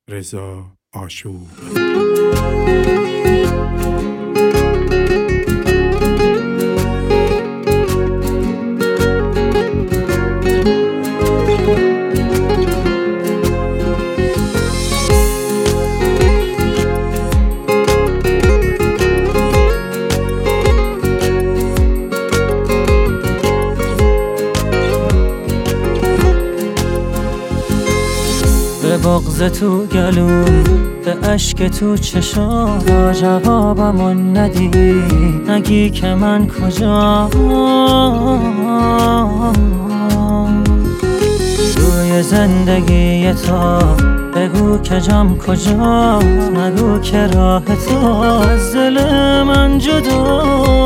رضا آشوب. به بغض تو گلوم، به اشک تو چشام، تا جوابمو ندی نگی که من کجا. روی زندگی تو بگو که جام کجا، نگو که راه تو از دل من جدا.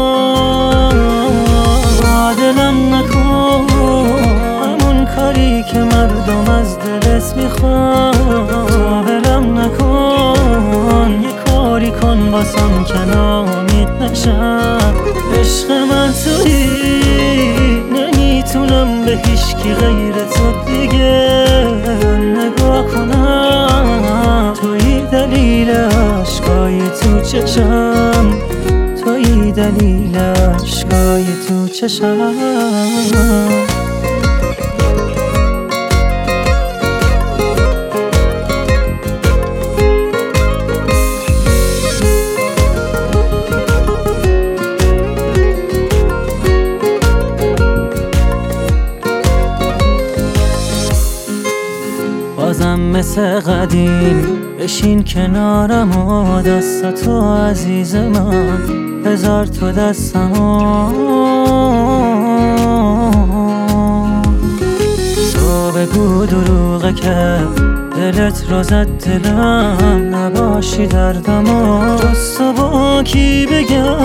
دلم نکن همون کاری که مردم از دلت میخوان، ولم نکن یه کاری کن واسم که ناامید نشم. عشق من تویی، نمیتونم به هیچکی غیر تو دیگه نگاه کنم. تویی دلیل عشقای تو چشم، تویی دلیل عشقای تو چشم. بازم مثل قدیم بشین کنارم و دستاتو عزیز من بذار تو دستمو. تو بگو دروغه که دلت رو زد دلم، نباشی دردمو تو با کی بگم.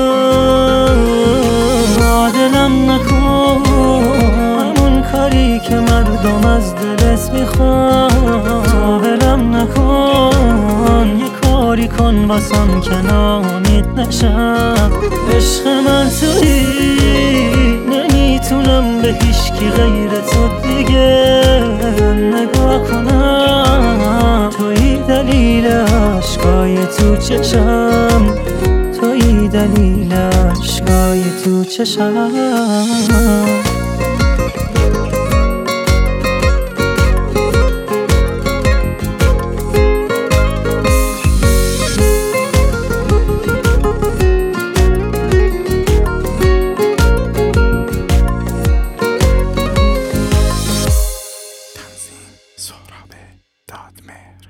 دلم نکن همون کاری که مردم از دلت میخوان، ولم نکن یه کاری کن واسم که ناامید نشم. عشق من تویی، نمیتونم به هیچکی غیر تو دیگه نگاه کنم. تویی دلیل عشقای تو چشم، تویی دلیل عشقای تو چشم. سهراب دادمهر.